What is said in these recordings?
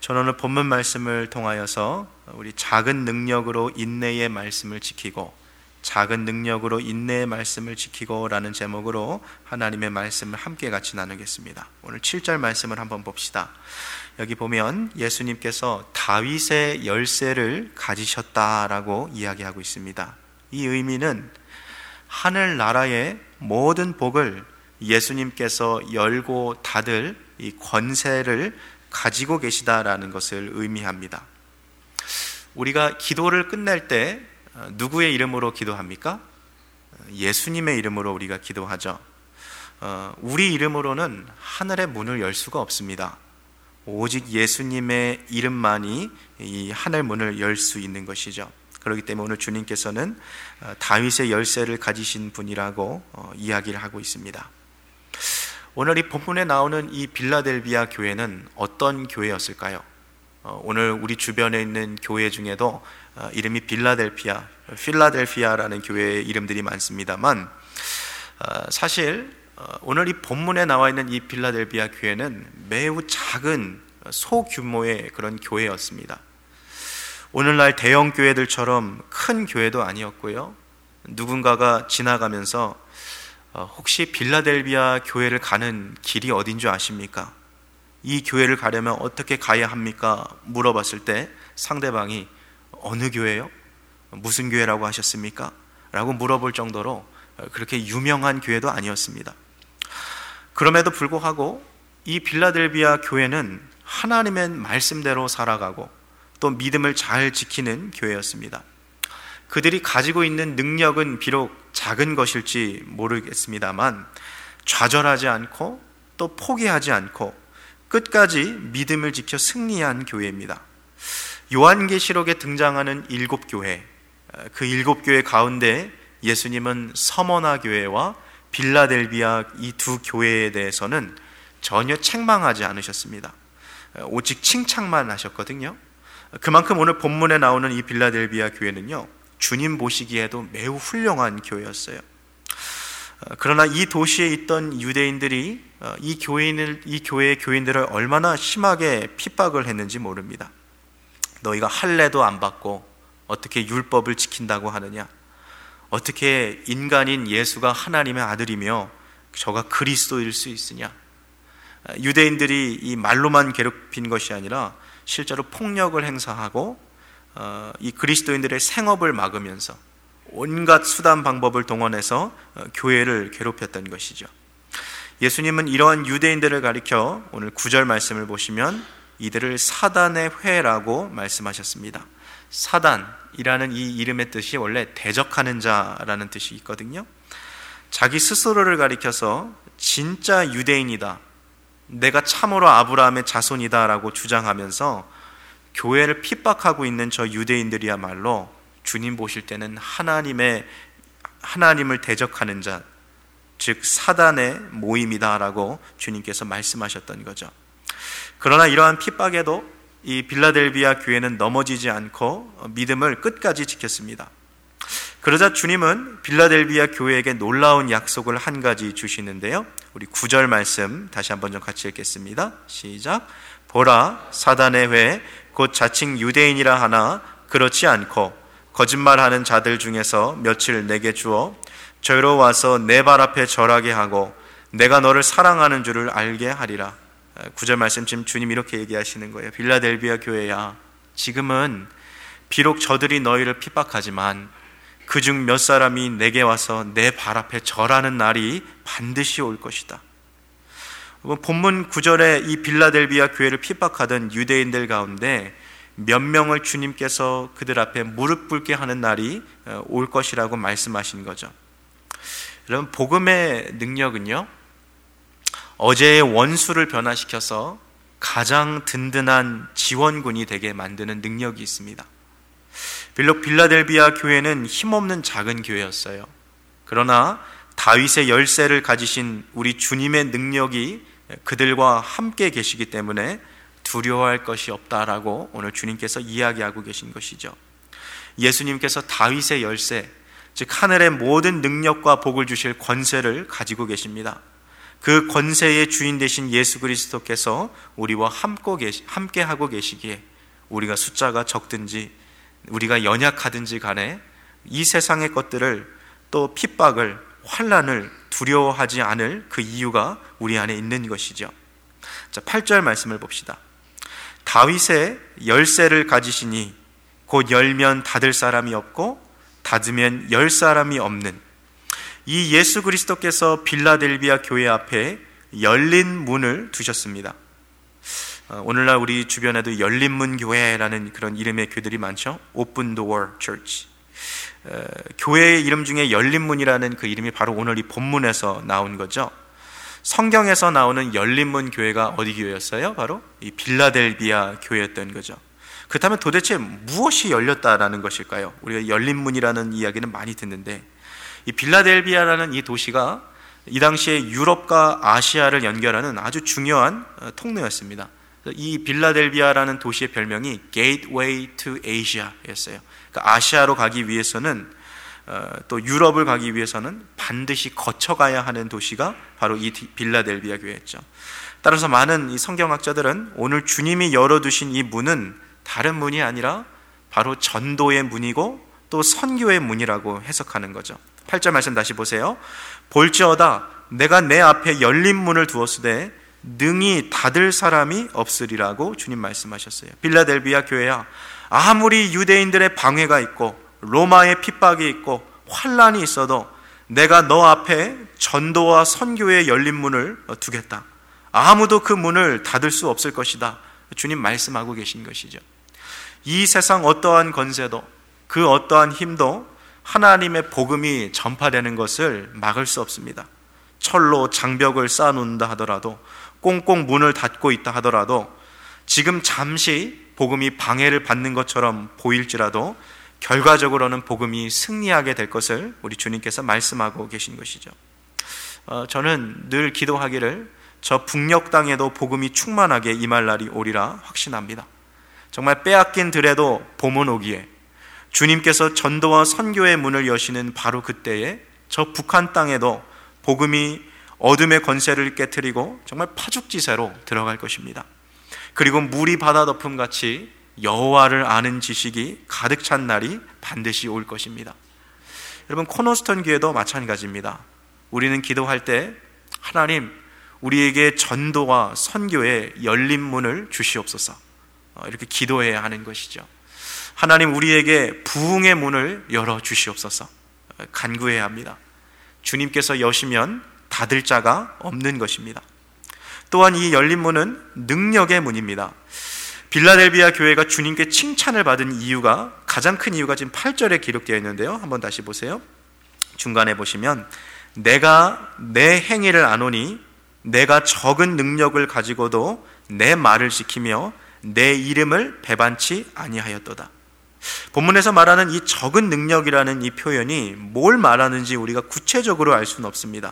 저는 오늘 본문 말씀을 통하여서 우리 작은 능력으로 인내의 말씀을 지키고, 작은 능력으로 인내의 말씀을 지키고 라는 제목으로 하나님의 말씀을 함께 같이 나누겠습니다. 오늘 7절 말씀을 한번 봅시다. 여기 보면 예수님께서 다윗의 열쇠를 가지셨다라고 이야기하고 있습니다. 이 의미는 하늘나라의 모든 복을 예수님께서 열고 닫을 이 권세를 가지고 계시다라는 것을 의미합니다. 우리가 기도를 끝낼 때 누구의 이름으로 기도합니까? 예수님의 이름으로 우리가 기도하죠. 우리 이름으로는 하늘의 문을 열 수가 없습니다. 오직 예수님의 이름만이 이 하늘 문을 열 수 있는 것이죠. 그렇기 때문에 오늘 주님께서는 다윗의 열쇠를 가지신 분이라고 이야기를 하고 있습니다. 오늘 이 본문에 나오는 이 빌라델비아 교회는 어떤 교회였을까요? 오늘 우리 주변에 있는 교회 중에도 이름이 필라델피아라는 교회의 이름들이 많습니다만, 사실 오늘 이 본문에 나와 있는 이 필라델비아 교회는 매우 작은 소규모의 그런 교회였습니다. 오늘날 대형 교회들처럼 큰 교회도 아니었고요. 누군가가 지나가면서 혹시 빌라델비아 교회를 가는 길이 어딘 줄 아십니까? 이 교회를 가려면 어떻게 가야 합니까? 물어봤을 때 상대방이 어느 교회요? 무슨 교회라고 하셨습니까? 라고 물어볼 정도로 그렇게 유명한 교회도 아니었습니다. 그럼에도 불구하고 이 빌라델비아 교회는 하나님의 말씀대로 살아가고 또 믿음을 잘 지키는 교회였습니다. 그들이 가지고 있는 능력은 비록 작은 것일지 모르겠습니다만 좌절하지 않고 또 포기하지 않고 끝까지 믿음을 지켜 승리한 교회입니다. 요한계시록에 등장하는 7교회, 그 7교회 가운데 예수님은 서머나 교회와 빌라델비아 이 두 교회에 대해서는 전혀 책망하지 않으셨습니다. 오직 칭찬만 하셨거든요. 그만큼 오늘 본문에 나오는 이 빌라델비아 교회는요, 주님 보시기에도 매우 훌륭한 교회였어요. 그러나 이 도시에 있던 유대인들이 이 교회의 교인들을 얼마나 심하게 핍박을 했는지 모릅니다. 너희가 할례도 안 받고 어떻게 율법을 지킨다고 하느냐? 어떻게 인간인 예수가 하나님의 아들이며 저가 그리스도일 수 있으냐? 유대인들이 이 말로만 괴롭힌 것이 아니라 실제로 폭력을 행사하고 이 그리스도인들의 생업을 막으면서 온갖 수단 방법을 동원해서 교회를 괴롭혔던 것이죠. 예수님은 이러한 유대인들을 가리켜 오늘 9절 말씀을 보시면 이들을 사단의 회라고 말씀하셨습니다. 사단이라는 이 이름의 뜻이 원래 대적하는 자라는 뜻이 있거든요. 자기 스스로를 가리켜서 진짜 유대인이다, 내가 참으로 아브라함의 자손이다 라고 주장하면서 교회를 핍박하고 있는 저 유대인들이야말로 주님 보실 때는 하나님을 대적하는 자, 즉 사단의 모임이다라고 주님께서 말씀하셨던 거죠. 그러나 이러한 핍박에도 이 빌라델비아 교회는 넘어지지 않고 믿음을 끝까지 지켰습니다. 그러자 주님은 빌라델비아 교회에게 놀라운 약속을 한 가지 주시는데요, 우리 9절 말씀 다시 한번 좀 같이 읽겠습니다. 시작. 보라, 사단의 회 곧 자칭 유대인이라 하나 그렇지 않고 거짓말하는 자들 중에서 며칠 내게 주어 저희로 와서 내 발 앞에 절하게 하고 내가 너를 사랑하는 줄을 알게 하리라. 9절 말씀 지금 주님 이렇게 얘기하시는 거예요. 빌라델비아 교회야, 지금은 비록 저들이 너희를 핍박하지만 그중 몇 사람이 내게 와서 내 발 앞에 절하는 날이 반드시 올 것이다. 본문 9절에 이 빌라델비아 교회를 핍박하던 유대인들 가운데 몇 명을 주님께서 그들 앞에 무릎 꿇게 하는 날이 올 것이라고 말씀하신 거죠. 여러분, 복음의 능력은요, 어제의 원수를 변화시켜서 가장 든든한 지원군이 되게 만드는 능력이 있습니다. 비록 빌라델비아 교회는 힘없는 작은 교회였어요. 그러나 다윗의 열쇠를 가지신 우리 주님의 능력이 그들과 함께 계시기 때문에 두려워할 것이 없다라고 오늘 주님께서 이야기하고 계신 것이죠. 예수님께서 다윗의 열쇠, 즉 하늘의 모든 능력과 복을 주실 권세를 가지고 계십니다. 그 권세의 주인 되신 예수 그리스도께서 우리와 함께 하고 계시기에 우리가 숫자가 적든지 우리가 연약하든지 간에 이 세상의 것들을 또 핍박을 환난을 두려워하지 않을 그 이유가 우리 안에 있는 것이죠. 자, 8절 말씀을 봅시다. 다윗의 열쇠를 가지시니 곧 열면 닫을 사람이 없고 닫으면 열 사람이 없는 이 예수 그리스도께서 빌라델비아 교회 앞에 열린 문을 두셨습니다. 오늘날 우리 주변에도 열린문 교회라는 그런 이름의 교회들이 많죠. Open Door Church. 교회의 이름 중에 열린문이라는 그 이름이 바로 오늘 이 본문에서 나온 거죠. 성경에서 나오는 열린문 교회가 어디 교회였어요? 바로 이 빌라델비아 교회였던 거죠. 그렇다면 도대체 무엇이 열렸다라는 것일까요? 우리가 열린문이라는 이야기는 많이 듣는데 이 빌라델비아라는 이 도시가 이 당시에 유럽과 아시아를 연결하는 아주 중요한 통로였습니다. 이 빌라델비아라는 도시의 별명이 Gateway to Asia였어요. 그러니까 아시아로 가기 위해서는 또 유럽을 가기 위해서는 반드시 거쳐가야 하는 도시가 바로 이 빌라델비아 교회였죠. 따라서 많은 이 성경학자들은 오늘 주님이 열어두신 이 문은 다른 문이 아니라 바로 전도의 문이고 또 선교의 문이라고 해석하는 거죠. 8절 말씀 다시 보세요. 볼지어다 내가 내 앞에 열린 문을 두었으되 능히 닫을 사람이 없으리라고 주님 말씀하셨어요. 빌라델비아 교회야, 아무리 유대인들의 방해가 있고 로마의 핍박이 있고 환난이 있어도 내가 너 앞에 전도와 선교의 열린 문을 두겠다. 아무도 그 문을 닫을 수 없을 것이다. 주님 말씀하고 계신 것이죠. 이 세상 어떠한 권세도 그 어떠한 힘도 하나님의 복음이 전파되는 것을 막을 수 없습니다. 철로 장벽을 쌓아놓는다 하더라도, 꽁꽁 문을 닫고 있다 하더라도, 지금 잠시 복음이 방해를 받는 것처럼 보일지라도 결과적으로는 복음이 승리하게 될 것을 우리 주님께서 말씀하고 계신 것이죠. 저는 늘 기도하기를 저 북녘 땅에도 복음이 충만하게 임할 날이 오리라 확신합니다. 정말 빼앗긴 들에도 봄은 오기에 주님께서 전도와 선교의 문을 여시는 바로 그때에 저 북한 땅에도 복음이 어둠의 권세를 깨트리고 정말 파죽지세로 들어갈 것입니다. 그리고 물이 바다 덮음같이 여호와를 아는 지식이 가득 찬 날이 반드시 올 것입니다. 여러분, 코너스턴 교회도 마찬가지입니다. 우리는 기도할 때 하나님, 우리에게 전도와 선교의 열린 문을 주시옵소서, 이렇게 기도해야 하는 것이죠. 하나님, 우리에게 부흥의 문을 열어 주시옵소서 간구해야 합니다. 주님께서 여시면 닫을 자가 없는 것입니다. 또한 이 열린 문은 능력의 문입니다. 빌라델비아 교회가 주님께 칭찬을 받은 이유가, 가장 큰 이유가 지금 8절에 기록되어 있는데요. 한번 다시 보세요. 중간에 보시면 내가 내 행위를 아노니 내가 적은 능력을 가지고도 내 말을 지키며 내 이름을 배반치 아니하였도다. 본문에서 말하는 이 적은 능력이라는 이 표현이 뭘 말하는지 우리가 구체적으로 알 수는 없습니다.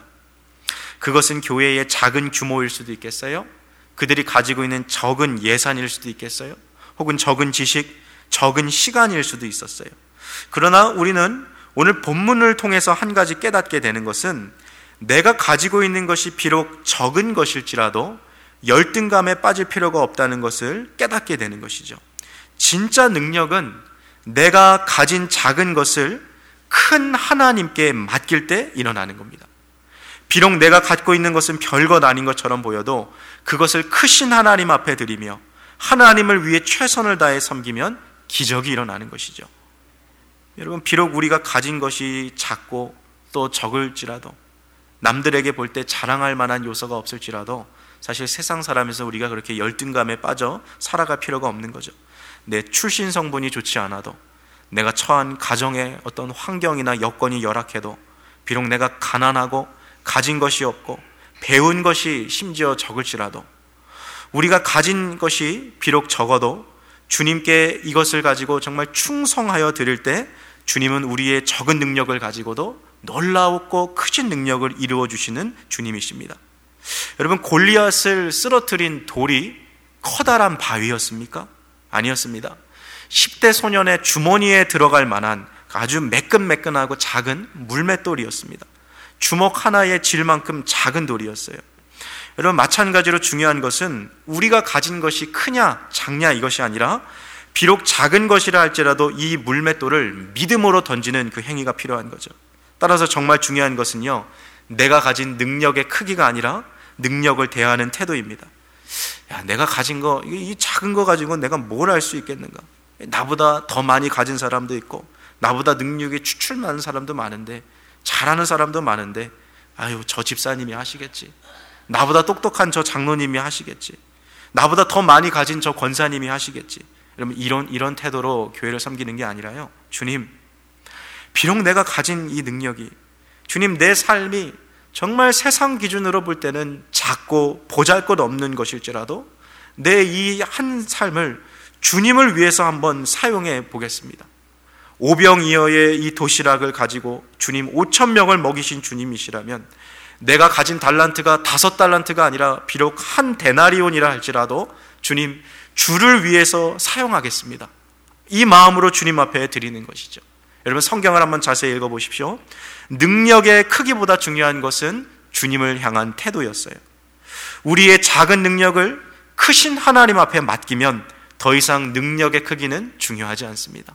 그것은 교회의 작은 규모일 수도 있겠어요? 그들이 가지고 있는 적은 예산일 수도 있겠어요? 혹은 적은 지식, 적은 시간일 수도 있었어요. 그러나 우리는 오늘 본문을 통해서 한 가지 깨닫게 되는 것은 내가 가지고 있는 것이 비록 적은 것일지라도 열등감에 빠질 필요가 없다는 것을 깨닫게 되는 것이죠. 진짜 능력은 내가 가진 작은 것을 큰 하나님께 맡길 때 일어나는 겁니다. 비록 내가 갖고 있는 것은 별것 아닌 것처럼 보여도 그것을 크신 하나님 앞에 드리며 하나님을 위해 최선을 다해 섬기면 기적이 일어나는 것이죠. 여러분, 비록 우리가 가진 것이 작고 또 적을지라도, 남들에게 볼 때 자랑할 만한 요소가 없을지라도 사실 세상 사람에서 우리가 그렇게 열등감에 빠져 살아갈 필요가 없는 거죠. 내 출신 성분이 좋지 않아도, 내가 처한 가정의 어떤 환경이나 여건이 열악해도, 비록 내가 가난하고 가진 것이 없고 배운 것이 심지어 적을지라도, 우리가 가진 것이 비록 적어도 주님께 이것을 가지고 정말 충성하여 드릴 때 주님은 우리의 적은 능력을 가지고도 놀라웠고 크신 능력을 이루어 주시는 주님이십니다. 여러분, 골리앗을 쓰러뜨린 돌이 커다란 바위였습니까? 아니었습니다. 10대 소년의 주머니에 들어갈 만한 아주 매끈매끈하고 작은 물맷돌이었습니다. 주먹 하나에 질 만큼 작은 돌이었어요. 여러분, 마찬가지로 중요한 것은 우리가 가진 것이 크냐 작냐 이것이 아니라 비록 작은 것이라 할지라도 이 물맷돌을 믿음으로 던지는 그 행위가 필요한 거죠. 따라서 정말 중요한 것은요, 내가 가진 능력의 크기가 아니라 능력을 대하는 태도입니다. 야, 내가 가진 거, 이 작은 거 가지고 내가 뭘 할 수 있겠는가? 나보다 더 많이 가진 사람도 있고 나보다 능력이 추출 많은 사람도 많은데, 잘하는 사람도 많은데, 아유, 저 집사님이 하시겠지, 나보다 똑똑한 저 장로님이 하시겠지, 나보다 더 많이 가진 저 권사님이 하시겠지. 여러분, 이런 태도로 교회를 섬기는 게 아니라요, 주님, 비록 내가 가진 이 능력이, 주님, 내 삶이 정말 세상 기준으로 볼 때는 작고 보잘것없는 것일지라도 내 이 한 삶을 주님을 위해서 한번 사용해 보겠습니다. 오병이어의 이 도시락을 가지고 주님 5,000명을 먹이신 주님이시라면 내가 가진 달란트가 5달란트가 아니라 비록 한 데나리온이라 할지라도 주님, 주를 위해서 사용하겠습니다. 이 마음으로 주님 앞에 드리는 것이죠. 여러분, 성경을 한번 자세히 읽어보십시오. 능력의 크기보다 중요한 것은 주님을 향한 태도였어요. 우리의 작은 능력을 크신 하나님 앞에 맡기면 더 이상 능력의 크기는 중요하지 않습니다.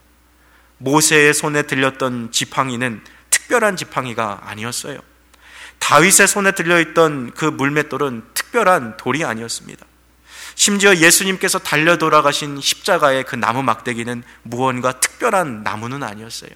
모세의 손에 들렸던 지팡이는 특별한 지팡이가 아니었어요. 다윗의 손에 들려있던 그 물맷돌은 특별한 돌이 아니었습니다. 심지어 예수님께서 달려 돌아가신 십자가의 그 나무 막대기는 무언가 특별한 나무는 아니었어요.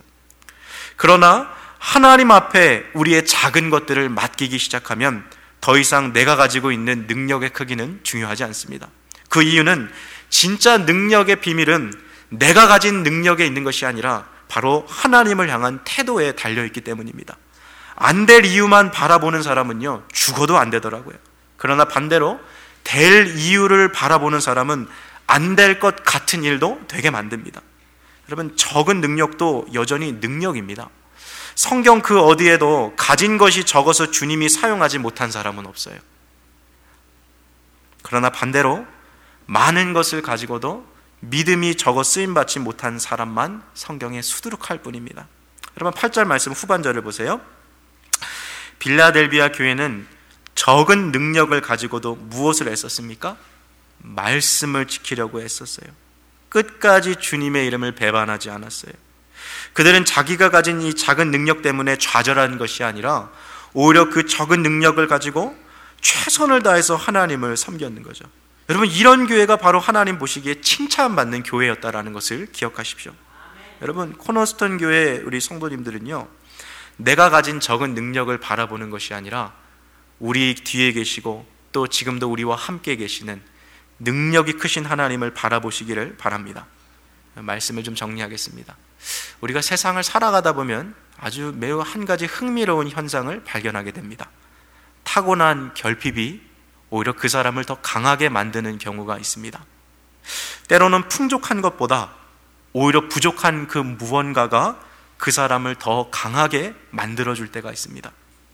그러나 하나님 앞에 우리의 작은 것들을 맡기기 시작하면 더 이상 내가 가지고 있는 능력의 크기는 중요하지 않습니다. 그 이유는 진짜 능력의 비밀은 내가 가진 능력에 있는 것이 아니라 바로 하나님을 향한 태도에 달려있기 때문입니다. 안 될 이유만 바라보는 사람은요, 죽어도 안 되더라고요. 그러나 반대로 될 이유를 바라보는 사람은 안 될 것 같은 일도 되게 만듭니다. 여러분, 적은 능력도 여전히 능력입니다. 성경 그 어디에도 가진 것이 적어서 주님이 사용하지 못한 사람은 없어요. 그러나 반대로 많은 것을 가지고도 믿음이 적어 쓰임받지 못한 사람만 성경에 수두룩할 뿐입니다. 여러분, 8절 말씀 후반절을 보세요. 빌라델비아 교회는 적은 능력을 가지고도 무엇을 애썼습니까? 말씀을 지키려고 애썼어요. 끝까지 주님의 이름을 배반하지 않았어요. 그들은 자기가 가진 이 작은 능력 때문에 좌절한 것이 아니라 오히려 그 적은 능력을 가지고 최선을 다해서 하나님을 섬겼는 거죠. 여러분, 이런 교회가 바로 하나님 보시기에 칭찬받는 교회였다라는 것을 기억하십시오. 여러분, 코너스턴 교회 우리 성도님들은요, 내가 가진 적은 능력을 바라보는 것이 아니라 우리 뒤에 계시고 또 지금도 우리와 함께 계시는 능력이 크신 하나님을 바라보시기를 바랍니다. 말씀을 좀 정리하겠습니다. 우리가 세상을 살아가다 보면 아주 매우 한 가지 흥미로운 현상을 발견하게 됩니다. 타고난 결핍이 오히려 그 사람을 더 강하게 만드는 경우가 있습니다. 때로는 풍족한 것보다 오히려 부족한 그 무언가가 그 사람을 더 강하게 만들어줄 때가 있습니다.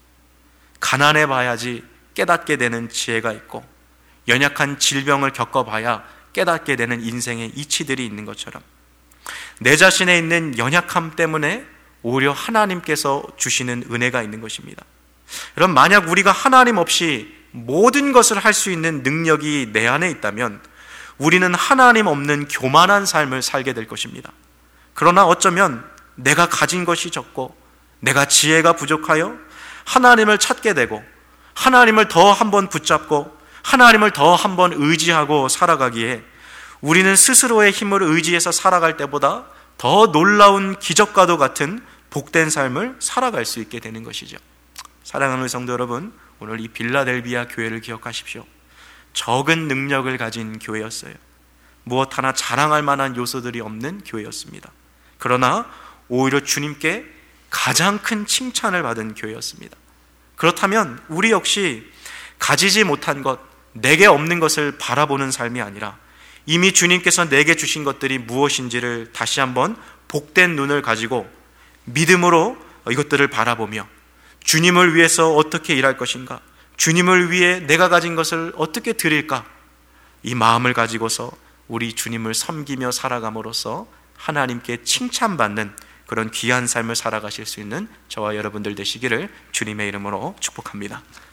가난해 봐야지 깨닫게 되는 지혜가 있고, 연약한 질병을 겪어봐야 깨닫게 되는 인생의 이치들이 있는 것처럼 내 자신에 있는 연약함 때문에 오히려 하나님께서 주시는 은혜가 있는 것입니다. 여러분, 만약 우리가 하나님 없이 모든 것을 할 수 있는 능력이 내 안에 있다면 우리는 하나님 없는 교만한 삶을 살게 될 것입니다. 그러나 어쩌면 내가 가진 것이 적고 내가 지혜가 부족하여 하나님을 찾게 되고 하나님을 더 한번 붙잡고 하나님을 더 한번 의지하고 살아가기에 우리는 스스로의 힘을 의지해서 살아갈 때보다 더 놀라운 기적과도 같은 복된 삶을 살아갈 수 있게 되는 것이죠. 사랑하는 성도 여러분, 오늘 이 빌라델비아 교회를 기억하십시오. 적은 능력을 가진 교회였어요. 무엇 하나 자랑할 만한 요소들이 없는 교회였습니다. 그러나 오히려 주님께 가장 큰 칭찬을 받은 교회였습니다. 그렇다면 우리 역시 가지지 못한 것, 내게 없는 것을 바라보는 삶이 아니라 이미 주님께서 내게 주신 것들이 무엇인지를 다시 한번 복된 눈을 가지고 믿음으로 이것들을 바라보며 주님을 위해서 어떻게 일할 것인가, 주님을 위해 내가 가진 것을 어떻게 드릴까, 이 마음을 가지고서 우리 주님을 섬기며 살아감으로써 하나님께 칭찬받는 그런 귀한 삶을 살아가실 수 있는 저와 여러분들 되시기를 주님의 이름으로 축복합니다.